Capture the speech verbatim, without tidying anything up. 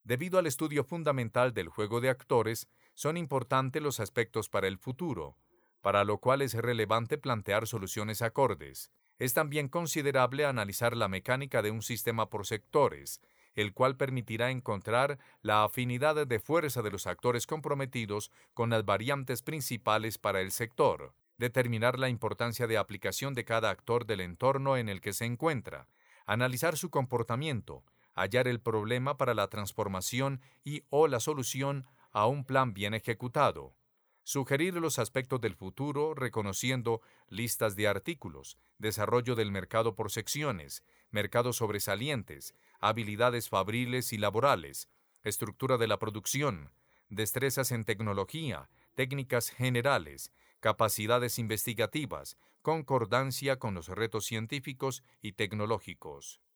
Debido al estudio fundamental del juego de actores, son importantes los aspectos para el futuro, para lo cual es relevante plantear soluciones acordes. Es también considerable analizar la mecánica de un sistema por sectores, el cual permitirá encontrar la afinidad de fuerza de los actores comprometidos con las variantes principales para el sector, determinar la importancia de aplicación de cada actor del entorno en el que se encuentra, analizar su comportamiento, hallar el problema para la transformación y o la solución a un plan bien ejecutado, sugerir los aspectos del futuro reconociendo listas de artículos, desarrollo del mercado por secciones, mercados sobresalientes, habilidades fabriles y laborales, estructura de la producción, destrezas en tecnología, técnicas generales, capacidades investigativas, concordancia con los retos científicos y tecnológicos.